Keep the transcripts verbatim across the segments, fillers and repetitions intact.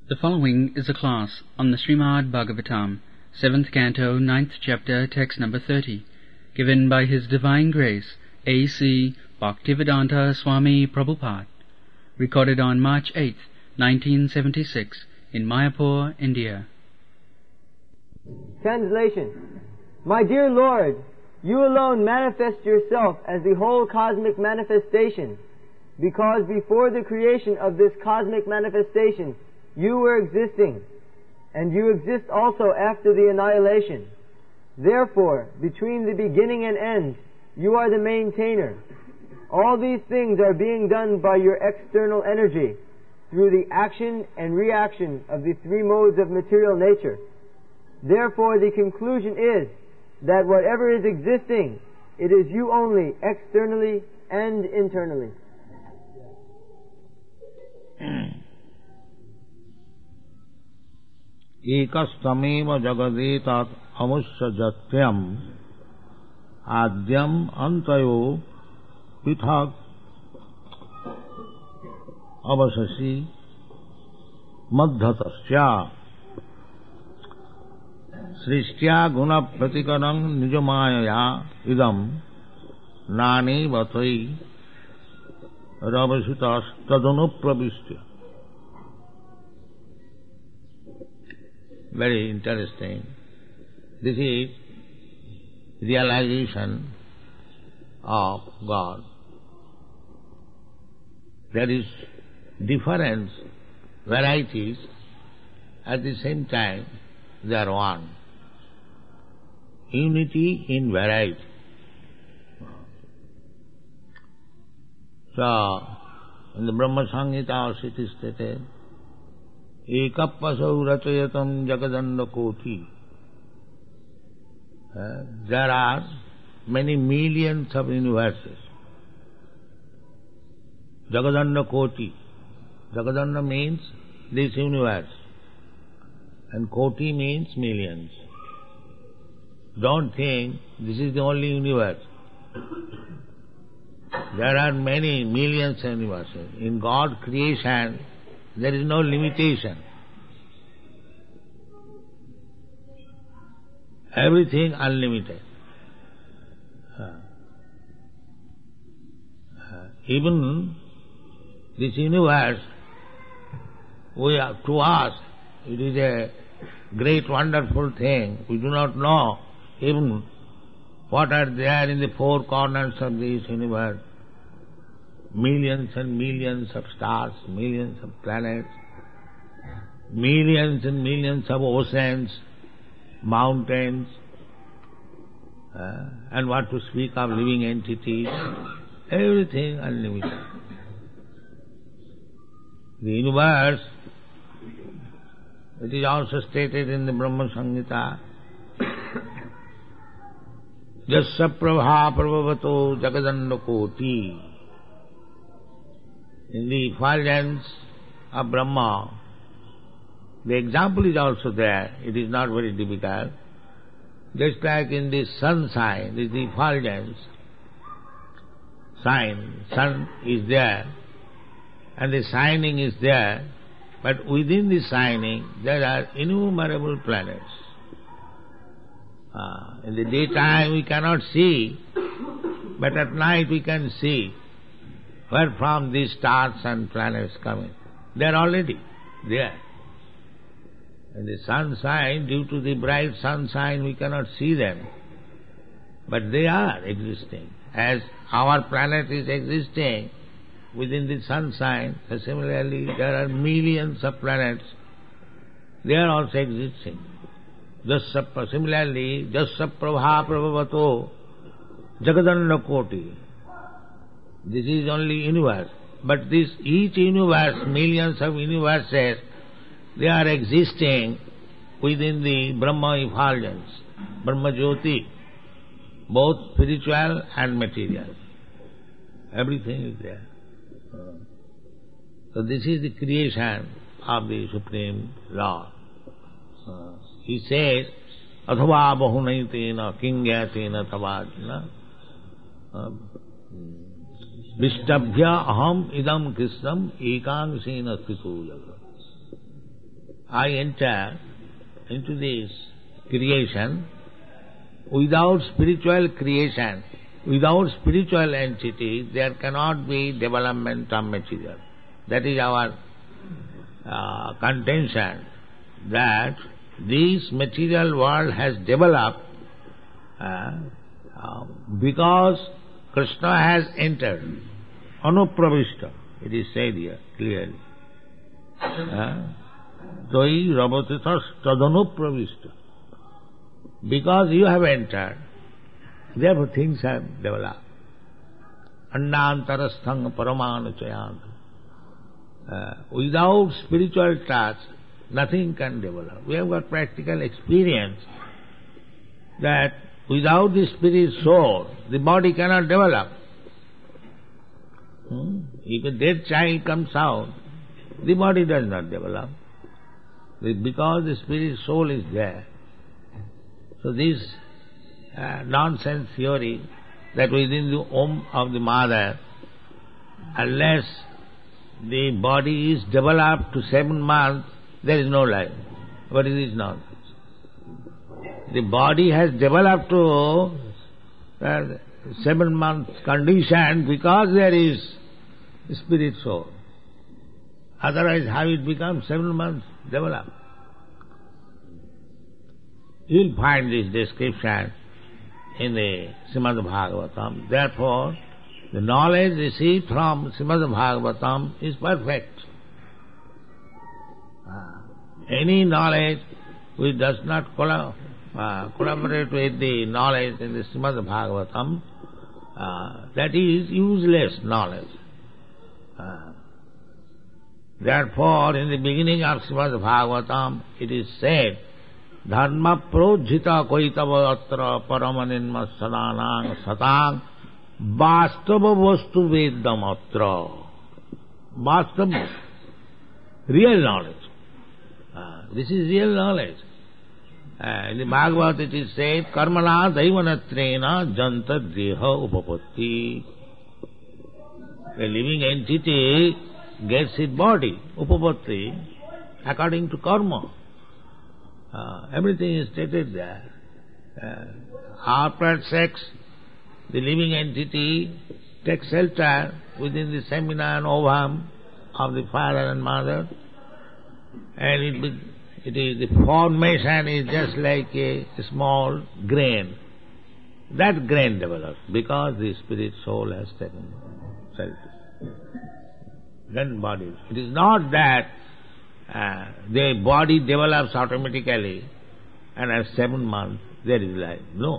The following is a class on the Srimad Bhagavatam, seventh Canto, ninth Chapter, text number thirty, given by His Divine Grace, A C Bhaktivedanta Swami Prabhupada, recorded on March eighth, nineteen seventy-six, in Mayapur, India. Translation. My dear Lord, you alone manifest yourself as the whole cosmic manifestation, because before the creation of this cosmic manifestation, you were existing, and you exist also after the annihilation. Therefore, between the beginning and end, you are the maintainer. All these things are being done by your external energy, through the action and reaction of the three modes of material nature. Therefore, the conclusion is that whatever is existing, it is you only, externally and internally. एकस्तमेव जगदेतत् अमुष्य जत्यम् आद्यम् अन्तयो पृथक् अवशसि मध्यतस्य सृष्ट्या गुणप्रतिकरं निजमायया इदं नानेवतै रवसितस्तदनुप्रविश्य. Very interesting. This is realization of God. There is difference, varieties, at the same time they are one. Unity in variety. So, in the Brahma Samhita also it is stated, ekapasau rachayatam jagadanda koti. Uh, there are many millions of universes. Jagadanda koti. Jagadanda means this universe. And koti means millions. Don't think this is the only universe. There are many millions of universes. In God's creation, there is no limitation. Everything unlimited. Uh, uh, even this universe, we are, to us, it is a great wonderful thing. We do not know even what are there in the four corners of this universe. Millions and millions of stars, millions of planets, millions and millions of oceans, mountains, uh, and what to speak of living entities, everything unlimited. The universe, it is also stated in the Brahma Samhita, Jasya prabha prabhavato jagadanda koti. In the effulgence of Brahma, the example is also there. It is not very difficult. Just like in the sunshine, this is the effulgence, shine, sun is there, and the shining is there, but within the shining there are innumerable planets. Uh, in the daytime we cannot see, but at night we can see where from these stars and planets coming. They are already there. In the sunshine, due to the bright sunshine, we cannot see them. But they are existing. As our planet is existing within the sunshine, so similarly there are millions of planets. They are also existing. Jasya, similarly, Jasya prabha prabhavato jagadanda koti. This is only universe. But this each universe, millions of universes, they are existing within the Brahma effulgence, Brahma Jyoti, both spiritual and material. Everything is there. So this is the creation of the Supreme Lord. He says, Athava bahunaitena kingyatena tavajna Vishtabhya aham idam krishnam ekangsena sthito jagat. I enter into this creation. Without spiritual creation, without spiritual entity, there cannot be development of material. That is our uh, contention, that this material world has developed uh, uh, because Krishna has entered. Anupravishta, it is said here clearly. Toi rabatitas tadanupravishta. Because you have entered, therefore things have developed. Andantarasthang paramanu uh, Without spiritual touch, nothing can develop. We have got practical experience that without the spirit soul, the body cannot develop. Hmm? If a dead child comes out, the body does not develop. Because the spirit soul is there. So this uh, nonsense theory that within the womb of the mother, unless the body is developed to seven months, there is no life. But it is nonsense. The body has developed to uh, seven months condition because there is spirit soul. Otherwise, how it becomes seven months developed? You will find this description in the Srimad Bhagavatam. Therefore, the knowledge received from Srimad Bhagavatam is perfect. Uh, any knowledge which does not collab- uh, collaborate with the knowledge in the Srimad Bhagavatam, uh, that is useless knowledge. Uh, therefore, in the beginning of Srimad Bhagavatam, it is said, Dharma projhita koitava atra paramaninma sadanang satang vastava vastu vedam atra. Vastava, real knowledge. Uh, this is real knowledge. Uh, in the Bhagavad it is said, karmana daivanatrena janta deha upapatti. A living entity gets its body, upapatti, according to karma. Uh, everything is stated there. Uh, after sex, the living entity takes shelter within the semina and ovum of the father and mother, and it, be, it is the formation is just like a small grain. That grain develops because the spirit soul has taken shelter. Then body. It is not that Uh, the body develops automatically and at seven months there is life. No.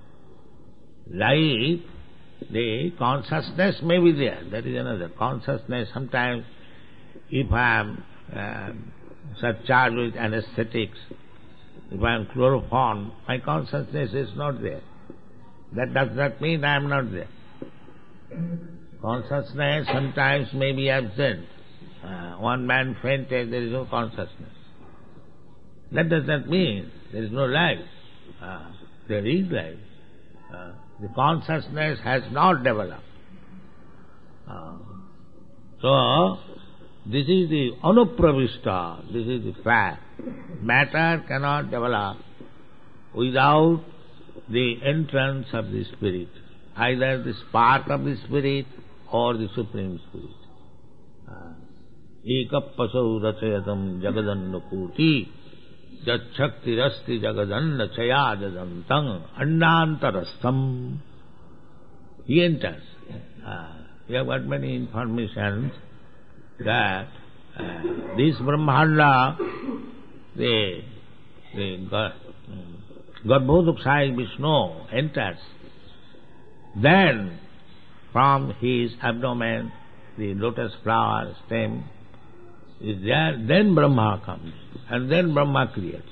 Life, the consciousness may be there. That is another. Consciousness, sometimes if I am uh, surcharged with anesthetics, if I am chloroform, my consciousness is not there. That does not mean I am not there. Consciousness sometimes may be absent. Uh, one man fainted, there is no consciousness. That does not mean there is no life. Uh, there is life. Uh, the consciousness has not developed. Uh, so, this is the anupravishta, this is the fact. Matter cannot develop without the entrance of the spirit, either the spark of the spirit or the Supreme Spirit. Uh, Ekapasau rachayatam jagadannakuti jachaktirasti jagadanna chayajadantang andantarastham. He enters. Uh, we have got many informations that uh, this Brahmanda, the, the Garbhodakshai Vishnu enters. Then, from his abdomen, the lotus flower stem is there, then Brahma comes, and then Brahma creates.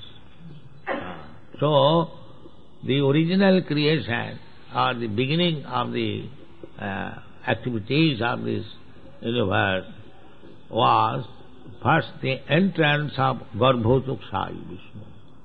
So, the original creation, or the beginning of the uh, activities of this universe, was first the entrance of Garbhodakshai Vishnu.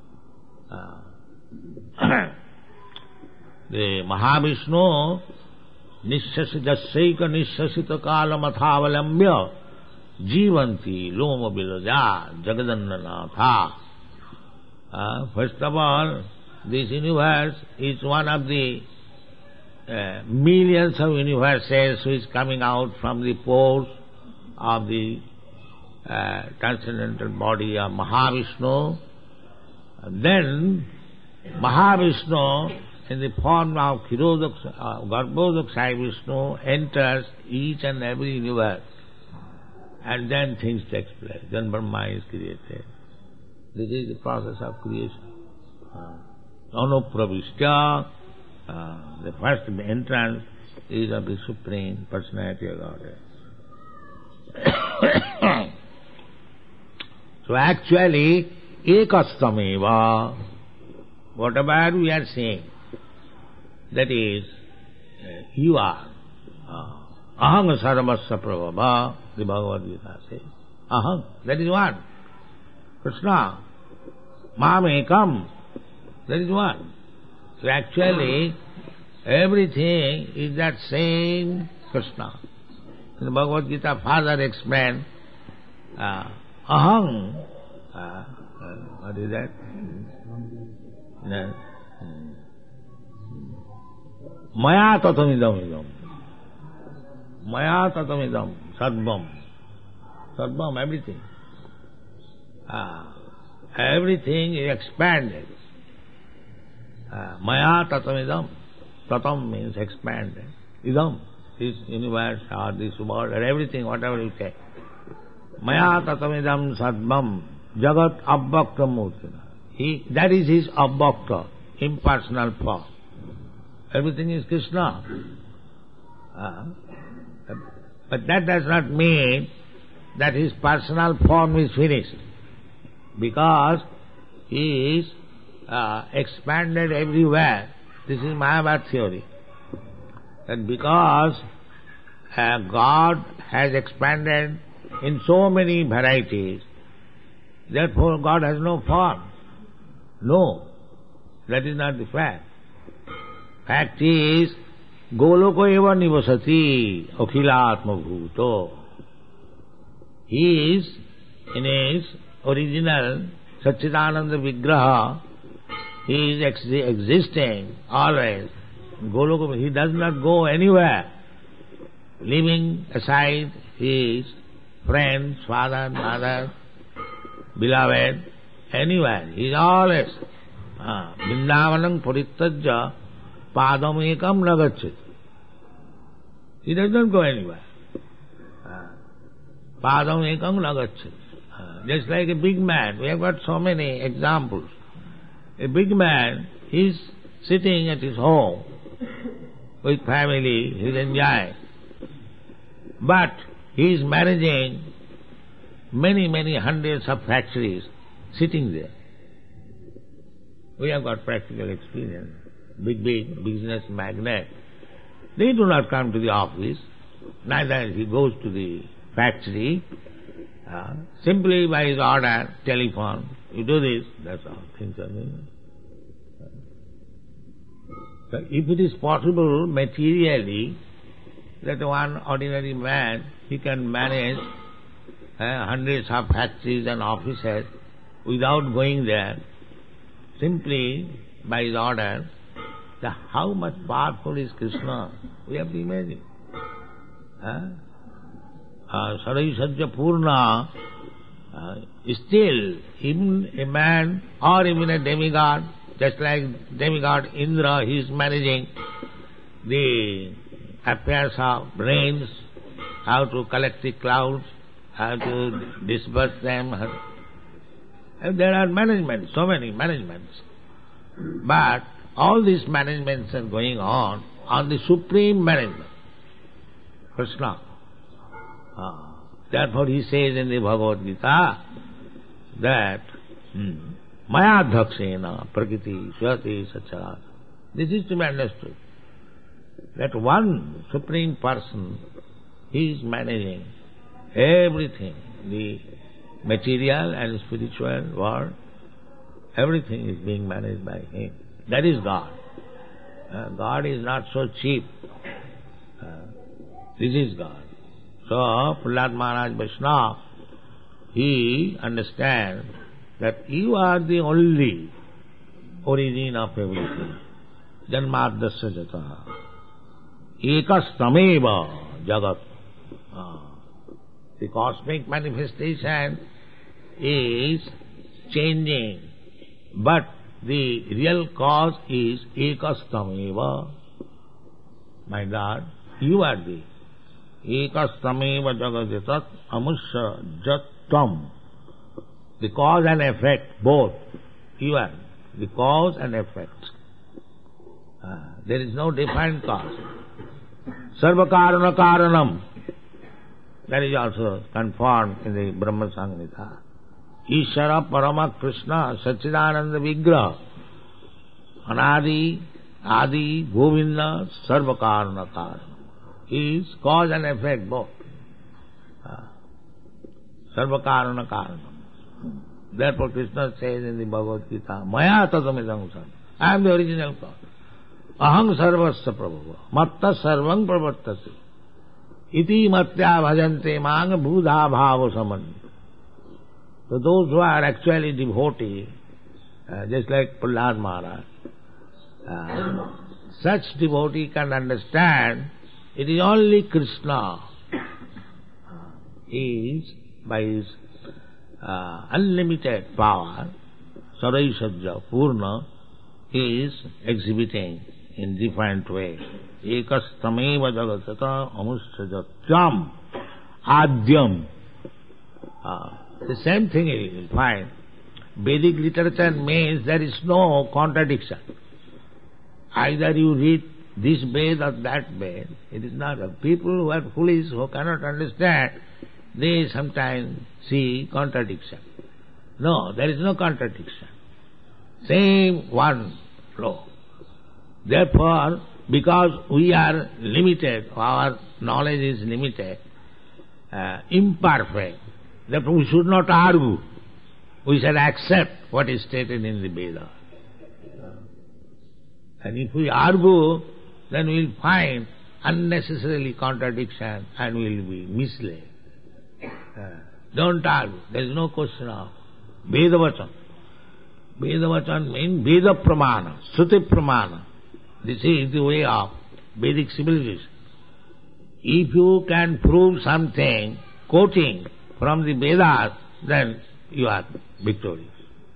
Uh, the Mahavishnu Nishasitasaika nishasita kala mathavalambya Jivanti Loma Bilaja Jagadannanatha. Uh, first of all, this universe is one of the uh, millions of universes which is coming out from the pores of the uh, transcendental body of Mahavishnu. And then Mahavishnu, in the form of Kshirodak, uh, Garbhodak Sai Vishnu, enters each and every universe. And then things take place. Then Brahma is created. This is the process of creation. Anupravishya, uh, the first entrance is of the Supreme Personality of Godhead. So actually, ekastameva, whatever we are saying, that is, uh, you are. Uh, aham sarvasya prabhava, the Bhagavad Gita says. Aham, that is one. Krishna, mam ekam, that is one. So actually, everything is that same Krishna. In the Bhagavad Gita, Father explained, uh, aham, uh, uh, what is that? No. Maya tatamidam idam. Maya tatamidam. Sarvam. Sarvam, everything. Ah, everything is expanded. Ah, Maya tatamidam. Tatam means expanded. Idam, this universe or this world or everything, whatever you say. Maya tatamidam sarvam. Jagat abbakta murtina. He, that is his abbakta, impersonal form. Everything is Krishna. Uh, but that does not mean that his personal form is finished. Because he is uh, expanded everywhere. This is Mayavad theory. That because uh, God has expanded in so many varieties, therefore God has no form. No, that is not the fact. Fact is, Goloko eva nivasati akhilatma bhuto. He is, in his original Satchidananda Vigraha, he is ex existing always. Goloko, he does not go anywhere, leaving aside his friends, father, mother, beloved, anywhere. He is always Vrindavanam Paritajya Padam Ekam Nagacchit. He does not go anywhere. Padam Ekam Nagacchit. Just like a big man. We have got so many examples. A big man is sitting at his home with family, he is enjoying. But he is managing many, many hundreds of factories sitting there. We have got practical experience. Big, big business magnate. They do not come to the office, neither he goes to the factory. Uh, simply by his order, telephone, you do this, that's all. Things are going. So if it is possible materially that one ordinary man, he can manage uh, hundreds of factories and offices without going there, simply by his order, the, how much powerful is Krishna? We have to imagine. Huh? Uh, Sarai Sajja Purna, uh, still, even a man or even a demigod, just like demigod Indra, he is managing the affairs of rains, how to collect the clouds, how to disperse them. And there are managements, so many managements. But all these managements are going on on the supreme management, Krishna. Uh, therefore he says in the Bhagavad Gita that hmm, Maya dhakshena prakriti swati sacharat. This is to be understood. That one supreme person, he is managing everything, the material and spiritual world, everything is being managed by him. That is God. Uh, God is not so cheap. Uh, this is God. So, Prahlad Maharaj Vaishnava, he understands that you are the only origin of everything. Janmadasya jataha. Ekastameva jagat. The cosmic manifestation is changing, but the real cause is ekastameva. My God, you are the ekastameva jagajatat amusha jattam. The cause and effect, both. You are the cause and effect. Uh, there is no defined cause. Sarva karana karanam. That is also confirmed in the Brahma Samhita. Ishara Parama Krishna Sachidananda Vigraha Anadi Adi Govinda Sarva Karana Karana. He is cause and effect both. Uh, Sarva Karana Karana. Therefore Krishna says in the Bhagavad Gita, Maya tatamidam sarvam. I am the original cause. Aham sarvasya prabhava. Matta sarvam pravartasi. Iti matya bhajante mang budha bhava saman. So those who are actually devotees, uh, just like Prahlad Maharaj, uh, such devotee can understand it is only Krishna. Uh, he is, by his uh, unlimited power, Saraisajja, Purna, he is exhibiting in different ways. Ekastameva jagatata amushajatyam adyam. Uh, the same thing you will find. Vedic literature means there is no contradiction. Either you read this Ved or that Ved. It is not. People who are foolish, who cannot understand, they sometimes see contradiction. No, there is no contradiction. Same one flow. Therefore, because we are limited, our knowledge is limited, uh, imperfect, therefore we should not argue. We should accept what is stated in the Veda. And if we argue, then we will find unnecessarily contradiction and we will be misled. Uh, don't argue. There is no question of Veda Vachan. Veda Vachan means Veda Pramana, Shruti Pramana. This is the way of Vedic civilization. If you can prove something, quoting from the Vedas, then you are victorious.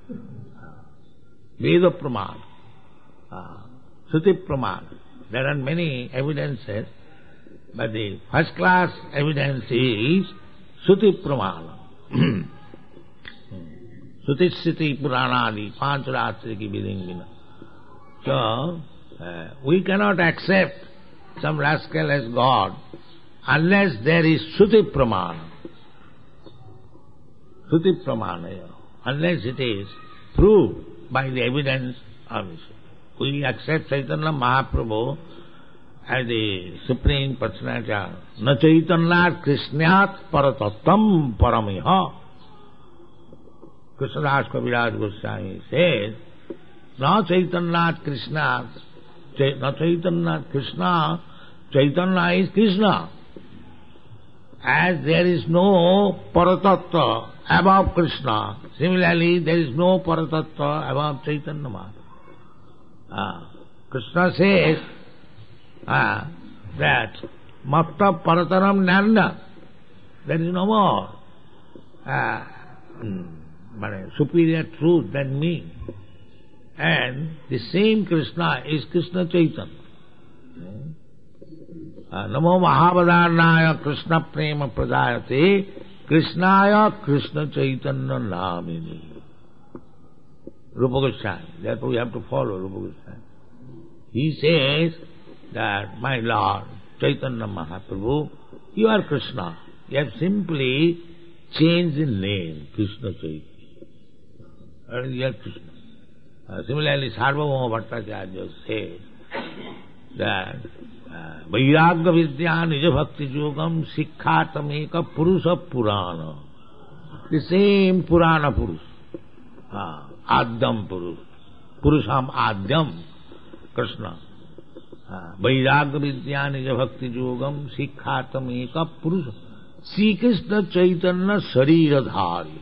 Veda Pramana, uh, Shruti Pramana. There are many evidences, but the first class evidence is Shruti Pramana. Shruti Sthiti Puranadi, Pancharatri ki Vidingvina. So, uh, we cannot accept some rascal as God unless there is Shruti Pramana. Shruti Pramana, you know, unless it is proved by the evidence of it. We accept Chaitanya Mahaprabhu as the Supreme Personality. Na Chaitanyat Krishnat Paratattam Paramiha. Krishnadas Kaviraj Goswami says, Na Chaitanyat Krishnat, Na Chaitanyat Krishna, Chaitanya is Krishna. As there is no Paratattva above Krishna, similarly there is no Paratattva above Chaitanya Mahaprabhu. Ah, Krishna says ah, that Matta Parataram Nanda, there is no more ah, but a superior truth than me. And the same Krishna is Krishna Chaitanya. Ah, Namo Mahabhadarnaya Krishna Prema Pradayate Krishnaya Krishna Chaitanya Namini. Rupa Goswami. Therefore we have to follow Rupa Goswami. He says that, my Lord, Chaitanya Mahaprabhu, you are Krishna. You have simply changed the name, Krishna Chaitanya. And you are Krishna. Uh, similarly, Sarvabhauma Bhattacharya says that Vairagya Vidya Nija Bhakti Yogam Sikkhatameka Purusha Purana. The same Purana Purusha. Ah. Adyam Purus. Purusham Adyam Krishna. Vairagya Vidya Nija Bhakti Yogam Sikkhatam Eka Purusha. Sri Krishna Chaitanya Shariradhari.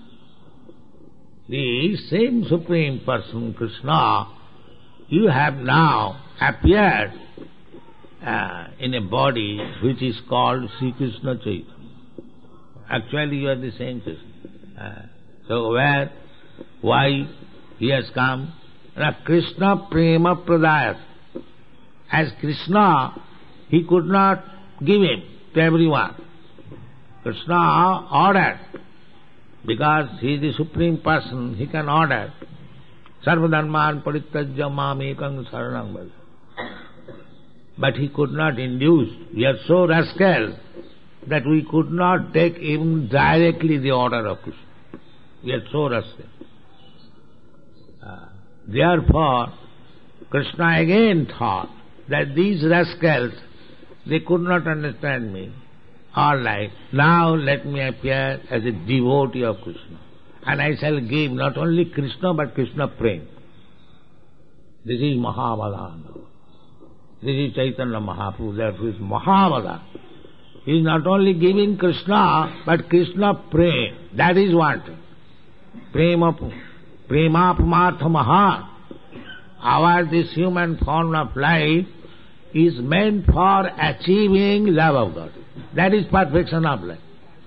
The same Supreme Person, Krishna, you have now appeared uh, in a body which is called Sri Krishna Chaitanya. Actually you are the same Krishna. Uh, so where, why he has come? Now Krishna Prema Pradayat. As Krishna, he could not give him to everyone. Krishna ordered, because he is the Supreme Person, he can order. Sarvadharman parityajya mam ekam saranam bhaja. But he could not induce. We are so rascal that we could not take even directly the order of Krishna. We are so rascal. Uh, therefore, Krishna again thought that these rascals, they could not understand me. All right, now let me appear as a devotee of Krishna. And I shall give not only Krishna but Krishna Prem. This is Mahavadana. This is Chaitanya Mahaprabhu, therefore is Mahavadana. He is not only giving Krishna but Krishna Prem. That is what? Prema, Premapamartha Maha. Our this human form of life is meant for achieving love of God. That is perfection of life.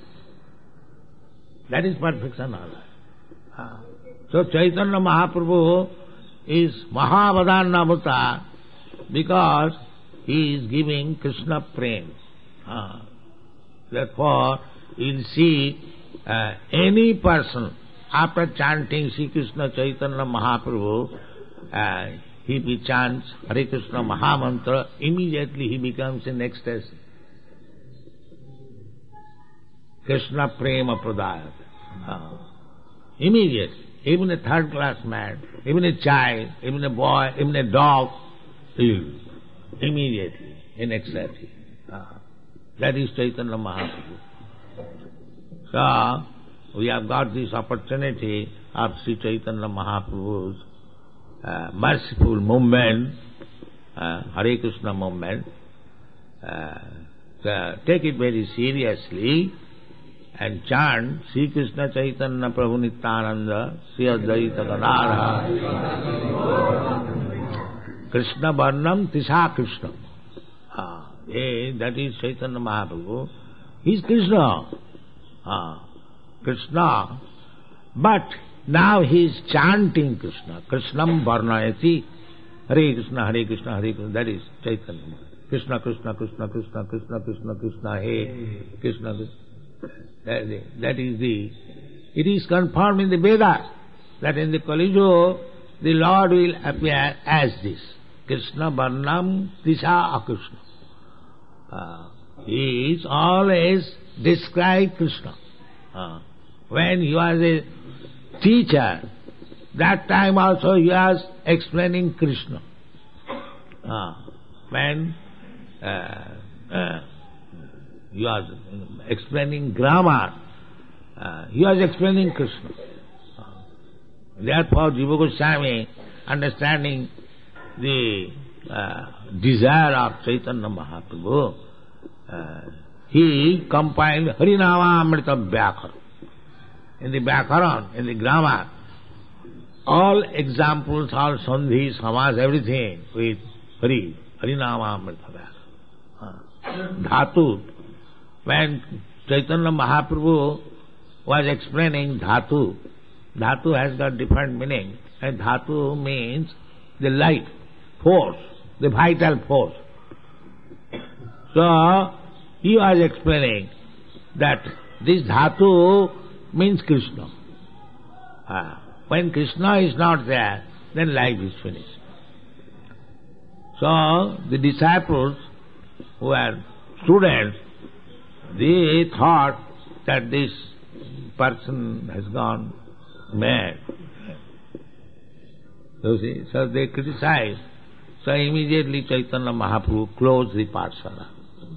That is perfection of life. Ah. So Chaitanya Mahaprabhu is Mahavadana Avatar because he is giving Krishna Prem. Ah. Therefore, you'll see uh, any person after chanting Sri Krishna Chaitanya Mahaprabhu, uh, he he chants Hare Krishna Mahamantra, immediately he becomes in ecstasy. Krishna Prema Pradayat. Uh, immediately. Even a third class man, even a child, even a boy, even a dog, immediately in ecstasy. Uh, that is Chaitanya Mahaprabhu. So, we have got this opportunity of Sri Chaitanya Mahaprabhu's uh, merciful movement, uh, Hare Krishna movement. Uh, so take it very seriously and chant Sri Krishna Chaitanya Prabhu Nityananda Sri Advaita Gadadhara Krishna Varnam Tisa Krishna. Ah, eh, that is Chaitanya Mahaprabhu. He is Krishna. Ah, Krishna. But now he is chanting Krishna. Krishnam Varnayati. Hare Krishna, Hare Krishna, Hare Krishna. That is Chaitanya. Krishna, Krishna, Krishna, Krishna, Krishna, Krishna, Krishna, He, Krishna, Krishna. That is, the, that is the, it is confirmed in the Vedas that in the Kali Yuga the Lord will appear as this. Krishna Varnam Tisa Akrishna. Uh, he is always described Krishna. Uh, when he was a teacher, that time also he was explaining Krishna. Uh, when uh, uh, he was explaining grammar, uh, he was explaining Krishna. Uh, therefore, Jiva Goswami, understanding the uh, desire of Chaitanya Mahaprabhu, uh, he compiled Harinama Amrita Vyakaran. In the Vyakaran, in the grammar, all examples, all sandhi, samas, everything with Hari, Harinama Amrita Vyakaran. Uh, dhatu. When Chaitanya Mahaprabhu was explaining dhatu, dhatu has got different meaning, and dhatu means the life, force, the vital force. So, he was explaining that this dhatu means Krishna. Ah, when Krishna is not there, then life is finished. So, the disciples who are students, they thought that this person has gone mad. You see, so they criticized. So immediately Chaitanya Mahaprabhu closed the Pathshala.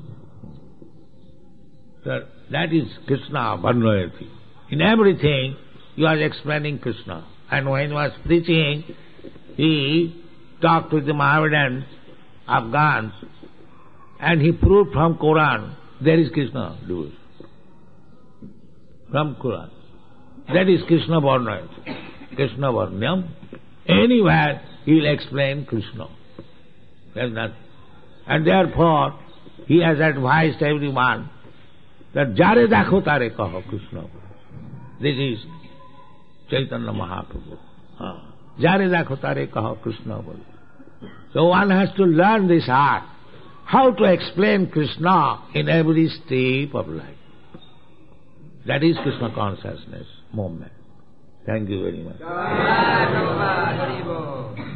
So that is Krishna Varnayati. In everything, he was explaining Krishna. And when he was preaching, he talked with the Mohammedans, Afghans, and he proved from Quran, there is Krishna. from Quran. That is Krishna Varnam. Krishna Varnam. Anywhere he will explain Krishna. There's nothing. And therefore, he has advised everyone that Jare Dakho Tare Kaho Krishna. This is Chaitanya Mahaprabhu. Jare Dakho Tare Kaho Krishna. So one has to learn this art, how to explain Krishna in every step of life. That is Krishna consciousness movement. Thank you very much.